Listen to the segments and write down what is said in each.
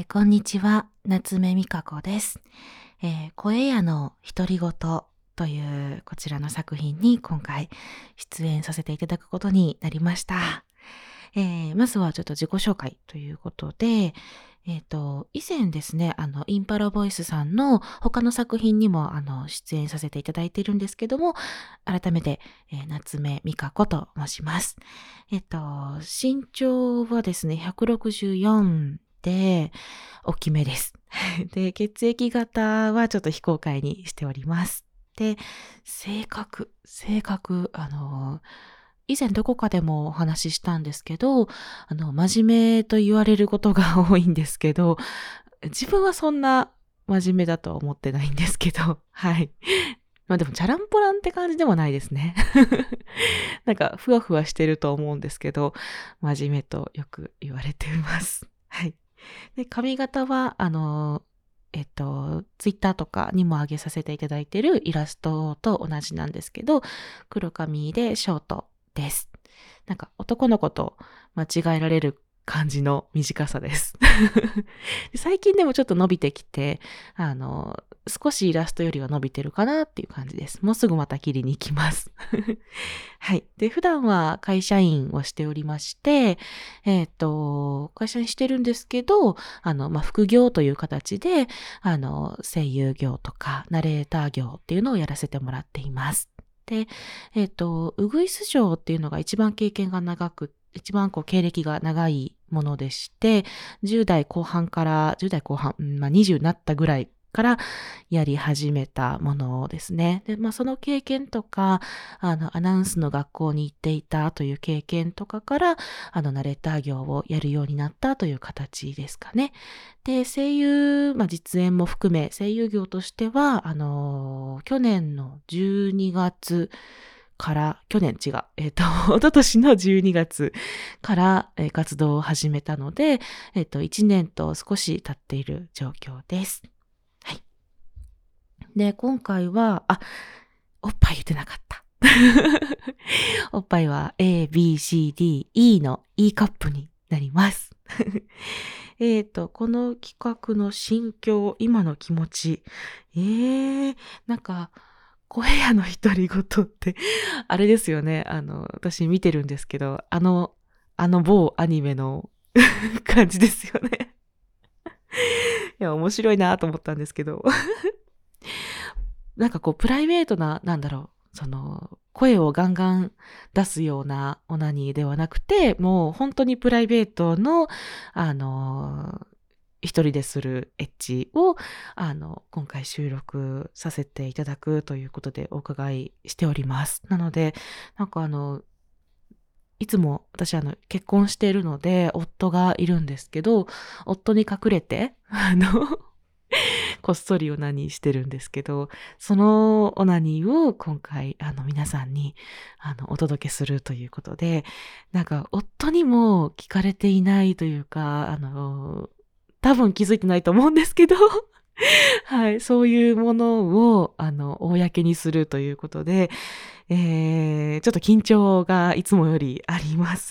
こんにちは、夏目美香子です。声屋の独り言というこちらの作品に今回出演させていただくことになりました。まずはちょっと自己紹介ということで、以前ですね、インパラボイスさんの他の作品にも出演させていただいているんですけども、改めて、夏目美香子と申します。身長はですね、164で、大きめです。で、血液型はちょっと非公開にしております。で、性格、以前どこかでもお話ししたんですけど、真面目と言われることが多いんですけど、自分はそんな真面目だとは思ってないんですけど、はい。まあでも、チャランポランって感じでもないですね。なんか、ふわふわしてると思うんですけど、真面目とよく言われています。はい。で、髪型は、ツイッターとかにも上げさせていただいているイラストと同じなんですけど、黒髪でショートです。なんか男の子と間違えられる感じの短さです。最近でもちょっと伸びてきて、少しイラストよりは伸びてるかなっていう感じです。もうすぐまた切りに行きます。はい。で、普段は会社員をしておりまして、会社員してるんですけど、副業という形で、声優業とか、ナレーター業っていうのをやらせてもらっています。で、ウグイス嬢っていうのが一番経験が長く、一番経歴が長いものでして、10代後半、20になったぐらいからやり始めたものですね。で、その経験とか、アナウンスの学校に行っていたという経験とかから、ナレーター業をやるようになったという形ですかね。で、声優、実演も含め、声優業としては、去年の12月から、一昨年の12月から、活動を始めたので、1年と少し経っている状況です。はい。で、今回は、おっぱい言ってなかった。おっぱいは A, B, C, D, E の E カップになります。この企画の心境、今の気持ち。なんか、声屋の独り言って、あれですよね。私見てるんですけど、某アニメの感じですよね。いや、面白いなと思ったんですけど。なんかプライベートな、声をガンガン出すようなオナニーではなくて、もう本当にプライベートの、一人でするエッチを、今回収録させていただくということでお伺いしております。なので、いつも私結婚しているので、夫がいるんですけど、夫に隠れて、こっそりオナニーしてるんですけど、そのオナニーを今回、皆さんに、お届けするということで、夫にも聞かれていないというか、多分気づいてないと思うんですけど、はい、そういうものを、公にするということで、ちょっと緊張がいつもよりあります。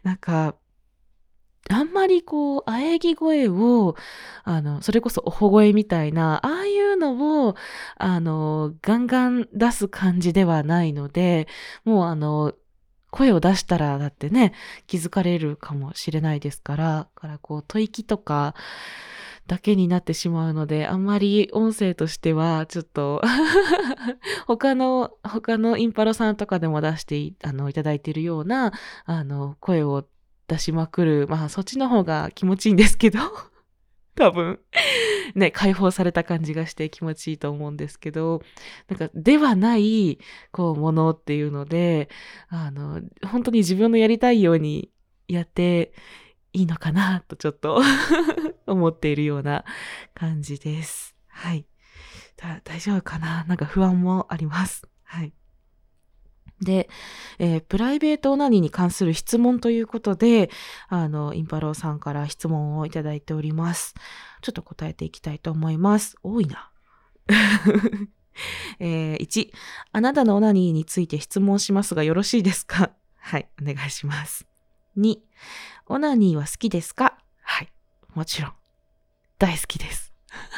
あんまり喘ぎ声を、それこそおほ声みたいな、ああいうのを、ガンガン出す感じではないので、もう声を出したら、だってね、気づかれるかもしれないですから、吐息とかだけになってしまうので、あんまり音声としては、ちょっと他のインパロさんとかでも出していただいているような、声を出しまくる。そっちの方が気持ちいいんですけど、多分。ね、解放された感じがして気持ちいいと思うんですけど、ではない、ものっていうので、本当に自分のやりたいようにやっていいのかな、とちょっと思っているような感じです。はい。大丈夫かな？不安もあります。はい。で、プライベートオナニーに関する質問ということで、インパローさんから質問をいただいております。ちょっと答えていきたいと思います。多いな。1、あなたのオナニーについて質問しますがよろしいですか？はい、お願いします。2、オナニーは好きですか？はい、もちろん。 大好きです。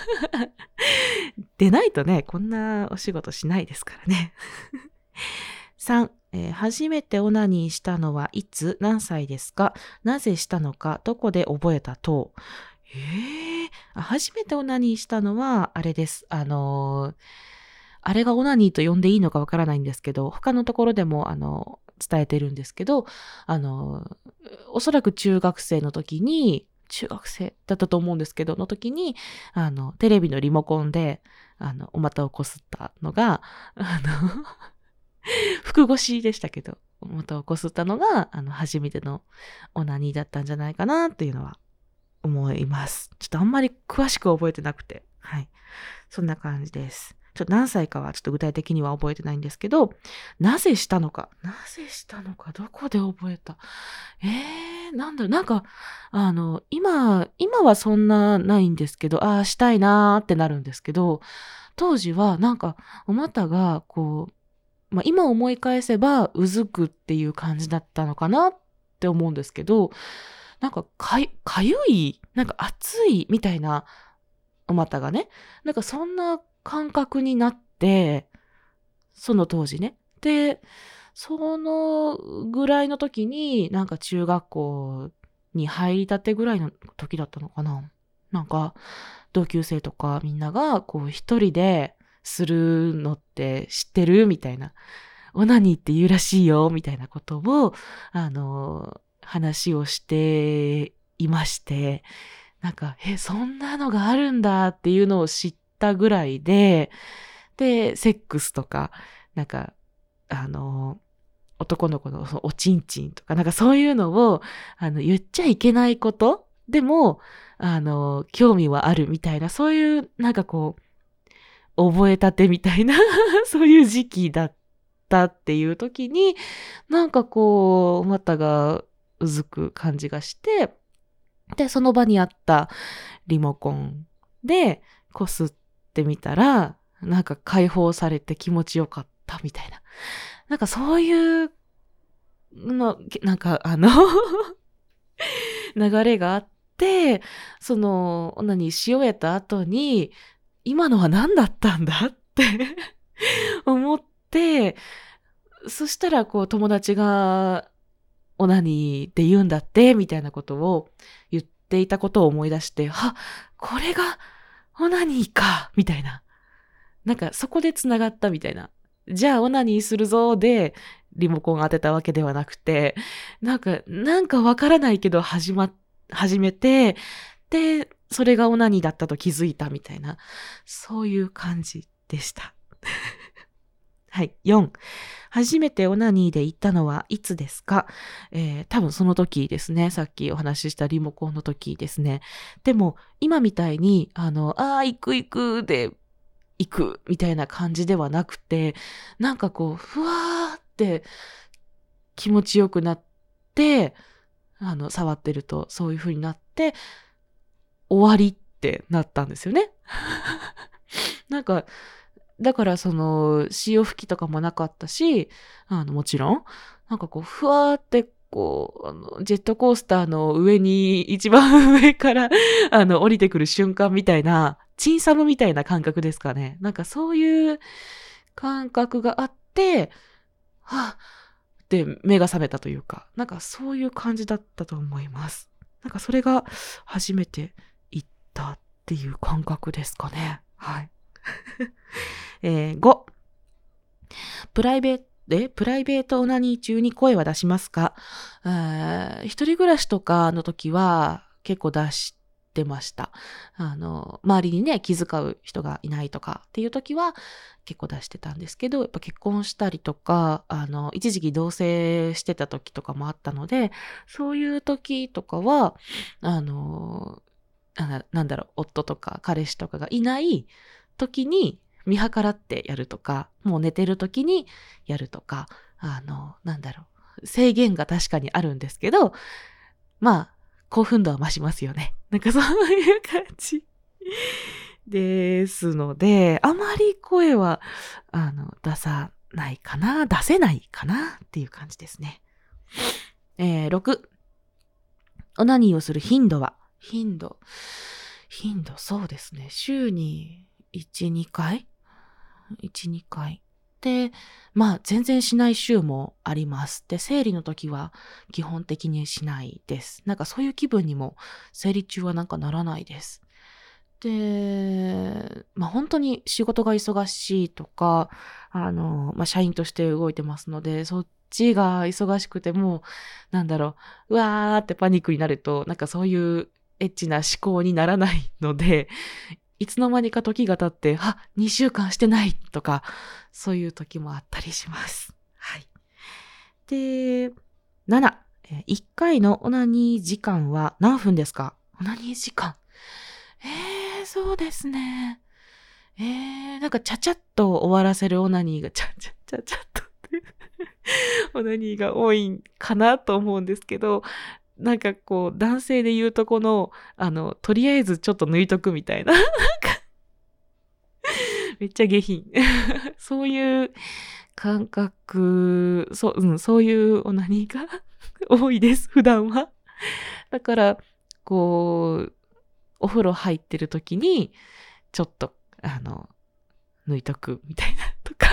でないとね、こんなお仕事しないですからね。3、初めてオナニーしたのはいつ何歳ですか？なぜしたのかどこで覚えた等。初めてオナニーしたのは、あれです。あれがオナニーと呼んでいいのかわからないんですけど、他のところでも、伝えてるんですけど、おそらく中学生の時に、中学生だったと思うんですけど、の時に、テレビのリモコンで、お股をこすったのが、腹越しでしたけど、お股をこすったのが、初めてのオナニーだったんじゃないかなっていうのは思います。ちょっとあんまり詳しく覚えてなくて。はい。そんな感じです。ちょっと何歳かはちょっと具体的には覚えてないんですけど、なぜしたのか、どこで覚えたなんだろう、なんか、今はそんなないんですけど、したいなーってなるんですけど、当時はなんか、お股がこう、今思い返せば、うずくっていう感じだったのかなって思うんですけど、なんかかゆい、なんか熱いみたいなお股がね、なんかそんな感覚になって、その当時ね。で、そのぐらいの時に、なんか中学校に入りたてぐらいの時だったのかな。なんか、同級生とかみんなが、こう一人でするのって知ってるみたいな。オナニーって言うらしいよみたいなことを、話をしていまして、なんか、そんなのがあるんだっていうのを知ったぐらいで、で、セックスとか、なんか、男の子のおちんちんとか、なんかそういうのを、言っちゃいけないことでも、興味はあるみたいな、そういう、なんかこう、覚えたてみたいな、そういう時期だったっていう時に、なんかこう、股がうずく感じがして、で、その場にあったリモコンでこすってみたら、なんか解放されて気持ちよかったみたいな。なんかそういうの、なんか流れがあって、その、オナニーし終えた後に、今のは何だったんだって思って、そしたらこう友達がオナニーって言うんだって、みたいなことを言っていたことを思い出して、これがオナニーか、みたいな。なんかそこで繋がったみたいな。じゃあオナニーするぞでリモコン当てたわけではなくて、なんかわからないけど始めて、で、それがオナニーだったと気づいたみたいな、そういう感じでした。はい。4、初めてオナニーで行ったのはいつですか？多分その時ですね。さっきお話ししたリモコンの時ですね。でも、今みたいに、行くで行くみたいな感じではなくて、なんかこう、ふわーって気持ちよくなって、触ってるとそういう風になって、終わりってなったんですよね。なんか、だからその、潮吹きとかもなかったし、もちろん、なんかこう、ふわーってこう、ジェットコースターの上に、一番上から、降りてくる瞬間みたいな、チンサムみたいな感覚ですかね。なんかそういう感覚があって、で、目が覚めたというか、なんかそういう感じだったと思います。なんかそれが初めて行ったっていう感覚ですかね。はい。5、プライベートオナニー中に声は出しますか？一人暮らしとかの時は結構出してました。周りにね、気遣う人がいないとかっていう時は結構出してたんですけど、やっぱ結婚したりとか、一時期同棲してた時とかもあったので、そういう時とかは、夫とか彼氏とかがいない時に見計らってやるとか、もう寝てる時にやるとか、制限が確かにあるんですけど、興奮度は増しますよね。なんかそういう感じですので、あまり声は、出せないかなっていう感じですね。6、オナニーをする頻度は？頻頻度、そうですね。週に1、2回 ?1、2回。で、全然しない週もあります。で、生理の時は基本的にしないです。なんかそういう気分にも生理中はなんかならないです。で、本当に仕事が忙しいとか、社員として動いてますので、そっちが忙しくても、うわーってパニックになると、なんかそういうエッチな思考にならないので、いつの間にか時が経って、2週間してないとか、そういう時もあったりします。はい。で、7、1回のオナニー時間は何分ですか？オナニー時間。そうですね。なんかちゃちゃっと終わらせるオナニーが、ちゃっとってオナニーが多いんかなと思うんですけど、なんかこう、男性で言うとこの、とりあえずちょっと抜いとくみたいな。めっちゃ下品。そういう感覚、そういうオナニーが多いです、普段は。だから、こう、お風呂入ってる時に、ちょっと、抜いとくみたいなとか。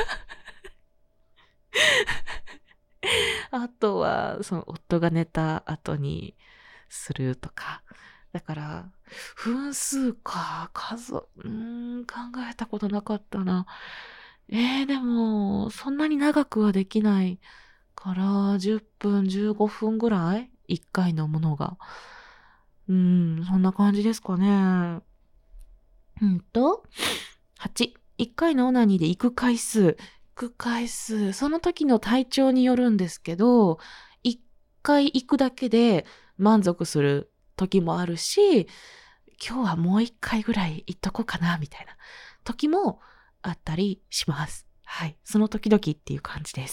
あとは、その夫が寝た後にするとか。だから、分数か、考えたことなかったな。でも、そんなに長くはできないから、10分、15分ぐらい ?1 回のものが。そんな感じですかね。8、1回のオナニーで行く回数。その時の体調によるんですけど、1回行くだけで満足する時もあるし、今日はもう1回ぐらい行っとこうかな、みたいな時もあったりします。はい。その時々っていう感じです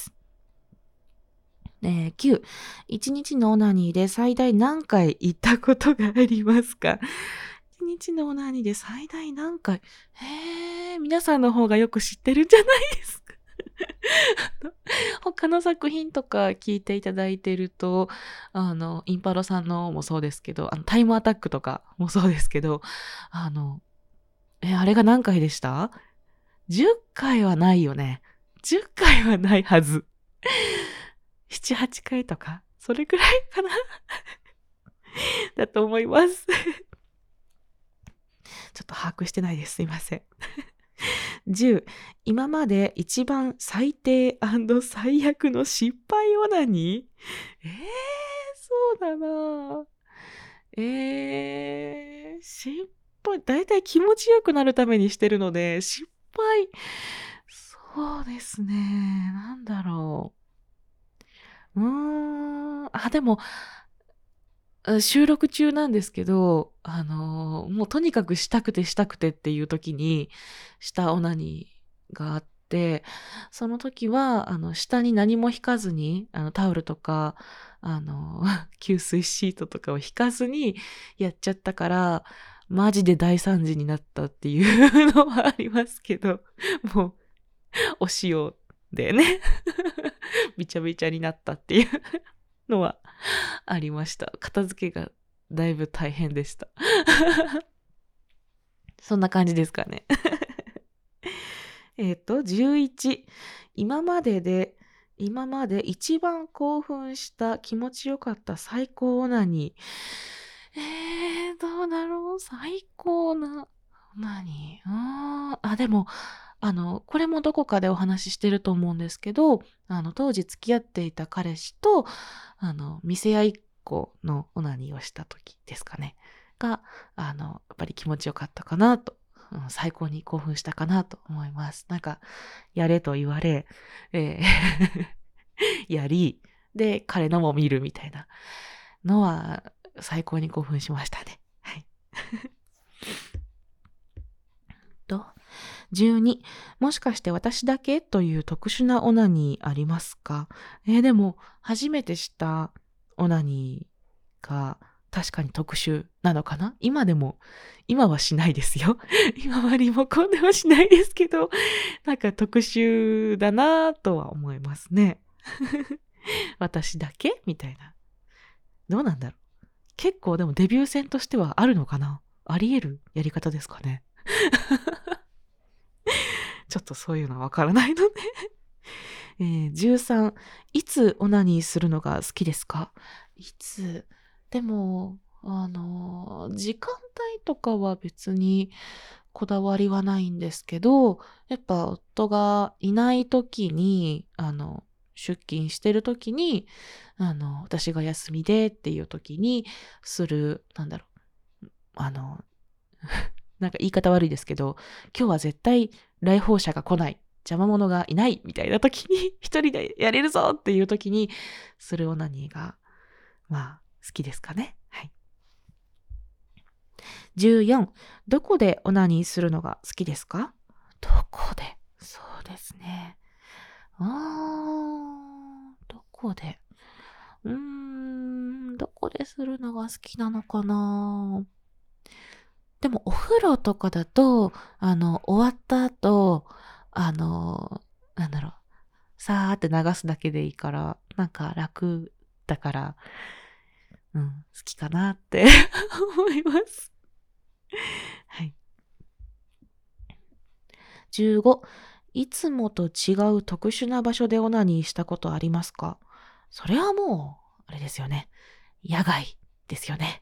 。9、1日のオナニーで最大何回行ったことがありますか？1日のオナニーで最大何回？皆さんの方がよく知ってるんじゃないですか？他の作品とか聞いていただいてると、インパロさんのもそうですけど、タイムアタックとかもそうですけど、あれが何回でした？ 10 回はないよね。10回はないはず。7、8回とか、それくらいかなだと思います。ちょっと把握してないです。すいません。10、今まで一番最低&最悪の失敗オナニー？そうだな失敗、だいたい気持ちよくなるためにしてるので、失敗、そうですね。なんだろう。でも、収録中なんですけど、もうとにかくしたくてっていう時にしたオナニーがあって、その時は、下に何も引かずに、タオルとか、吸水シートとかを引かずにやっちゃったから、マジで大惨事になったっていうのはありますけど、もう、お塩でね、びちゃびちゃになったっていうのはありました。片付けがだいぶ大変でした。そんな感じですかね。11、今まで一番興奮した気持ちよかった最高オナニー。どうだろう、最高なオナニー。でも、これもどこかでお話ししてると思うんですけど、当時付き合っていた彼氏と、見せ合いっ子のオナニーをした時ですかね。が、やっぱり気持ちよかったかなと、最高に興奮したかなと思います。なんか、やれと言われ、やり、で、彼のも見るみたいなのは、最高に興奮しましたね。はい。12、もしかして私だけという特殊なオナニーありますか？でも、初めてしたオナニーが確かに特殊なのかな？今はしないですよ。今はリモコンではしないですけど、なんか特殊だなとは思いますね。私だけみたいな。どうなんだろう。結構でもデビュー戦としてはあるのかな？ あり得るやり方ですかね。ちょっとそういうのはわからないので。13、いつオナニーするのが好きですか？いつ、でも、時間帯とかは別にこだわりはないんですけど、やっぱ夫がいない時に、出勤してる時に、私が休みでっていう時にする、あの、なんか言い方悪いですけど、今日は絶対来訪者が来ない。邪魔者がいないみたいな時に一人でやれるぞっていう時にするオナニーがまあ好きですかね。はい。14、どこでオナニーするのが好きですか？どこで？そうですね。どこで？どこでするのが好きなのかな？でもお風呂とかだと、終わった後、あの、なんだろう、さーって流すだけでいいから、なんか楽だから、好きかなって思います。はい。15、いつもと違う特殊な場所でオナニーしたことありますか？それはもう、あれですよね。野外ですよね。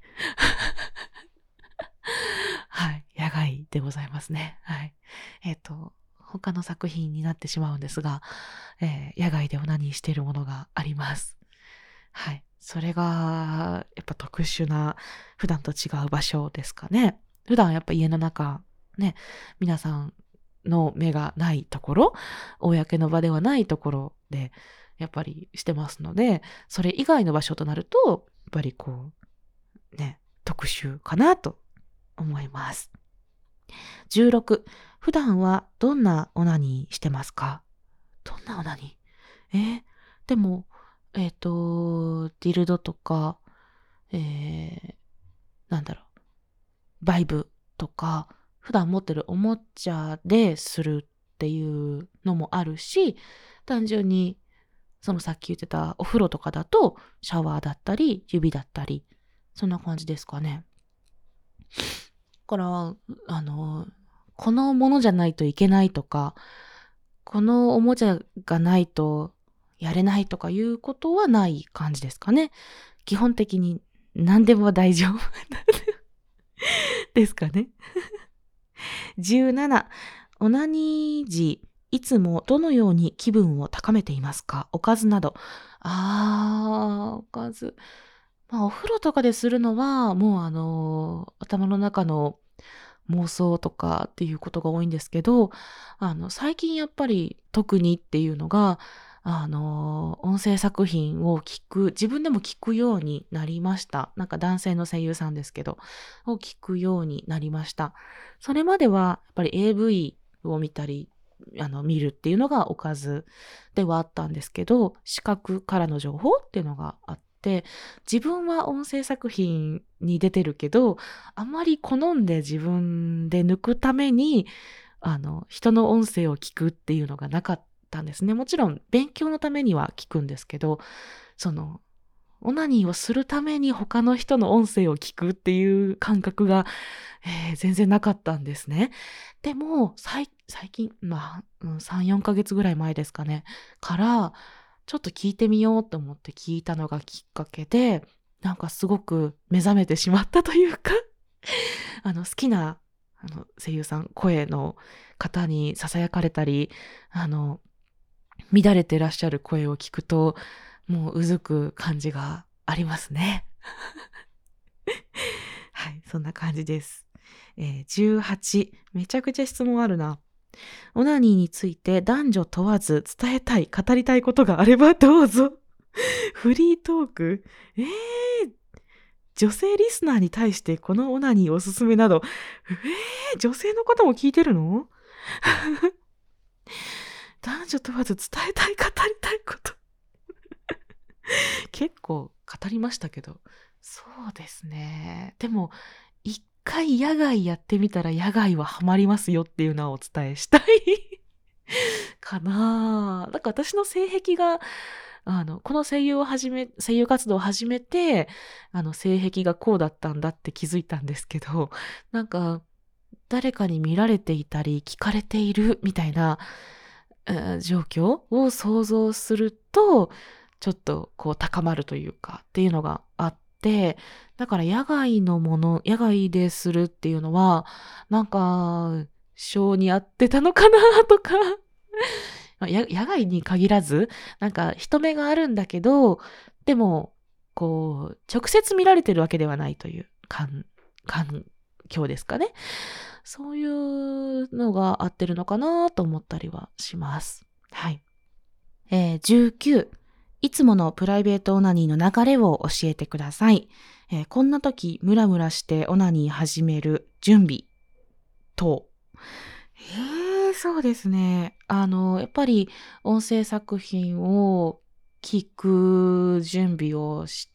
はい。野外でございますね。はい。他の作品になってしまうんですが、野外でオナニーしているものがあります。はい。それが、やっぱ特殊な、普段と違う場所ですかね。普段やっぱ家の中、ね、皆さんの目がないところ、公の場ではないところで、やっぱりしてますので、それ以外の場所となると、やっぱりこう、ね、特殊かなと思います。16、普段はどんなオナニーしてますか？どんなオナニー？でも、ディルドとか、えー、なんだろう、バイブとか、普段持ってるおもちゃでするっていうのもあるし、単純に、そのさっき言ってたお風呂とかだと、シャワーだったり、指だったり、そんな感じですかね。だから、このものじゃないといけないとか、このおもちゃがないとやれないとかいうことはない感じですかね。基本的に何でも大丈夫ですかね。17、オナニー時、いつもどのように気分を高めていますか？おかずなど。おかず。まあ、お風呂とかでするのは、もう頭の中の妄想とかっていうことが多いんですけど、最近やっぱり特にっていうのが、音声作品を自分でも聞くようになりました。なんか男性の声優さんですけど、を聞くようになりました。それまでは、やっぱり AV を見たり、見るっていうのがおかずではあったんですけど、視覚からの情報っていうのがあって、自分は音声作品に出てるけど、あまり好んで自分で抜くために、人の音声を聞くっていうのがなかったんですね。もちろん勉強のためには聞くんですけど、オナニーをするために他の人の音声を聞くっていう感覚が、全然なかったんですね。でも、最近、3、4ヶ月ぐらい前ですかね、から、ちょっと聞いてみようと思って聞いたのがきっかけで、なんかすごく目覚めてしまったというか、好きな、声優さん、声の方に囁かれたり、乱れてらっしゃる声を聞くと、もううずく感じがありますね。はい、そんな感じです。18、めちゃくちゃ質問あるな。オナニーについて男女問わず伝えたい、語りたいことがあればどうぞ。フリートーク？女性リスナーに対してこのオナニーおすすめなど、女性の方も聞いてるの？男女問わず伝えたい、語りたいこと。結構語りましたけど、そうですね。でも、一回野外やってみたら野外はハマりますよっていうのはお伝えしたいかな。なんか私の性癖が、 この声優活動を始めて、性癖がこうだったんだって気づいたんですけど、なんか、誰かに見られていたり、聞かれているみたいな、状況を想像すると、ちょっとこう高まるというかっていうのがあって、だから野外でするっていうのは、なんか、性に合ってたのかなとか、野外に限らず、なんか人目があるんだけど、でも、こう、直接見られてるわけではないという環境ですかね。そういうのが合ってるのかなと思ったりはします。はい。19、いつものプライベートオナニーの流れを教えてください。こんな時、ムラムラしてオナニー始める準備と。そうですね。やっぱり音声作品を聞く準備をして、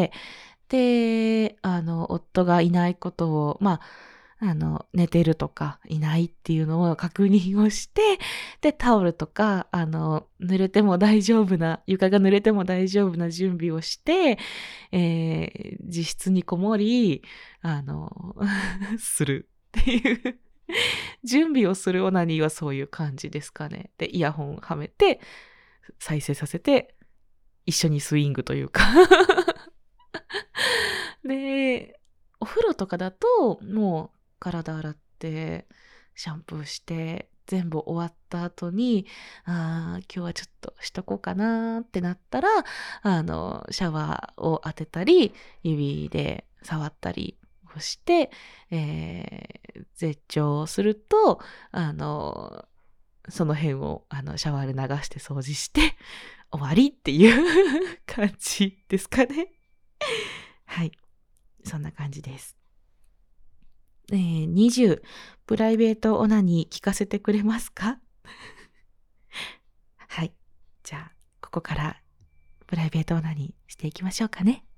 で、夫がいないことを、寝てるとかいないっていうのを確認をして、で、タオルとか、濡れても大丈夫な、床が濡れても大丈夫な準備をして、自室にこもり、するっていう準備をするオナニーはそういう感じですかね。で、イヤホンはめて、再生させて、一緒にスイングというかで、お風呂とかだと、もう体洗って、シャンプーして、全部終わった後に、今日はちょっとしとこうかなってなったら、シャワーを当てたり、指で触ったりをして、絶頂すると、その辺を、シャワーで流して掃除して、終わりっていう感じですかね。はい。そんな感じです。20、プライベートオナニー聞かせてくれますか？はい。じゃあ、ここからプライベートオナニーしていきましょうかね。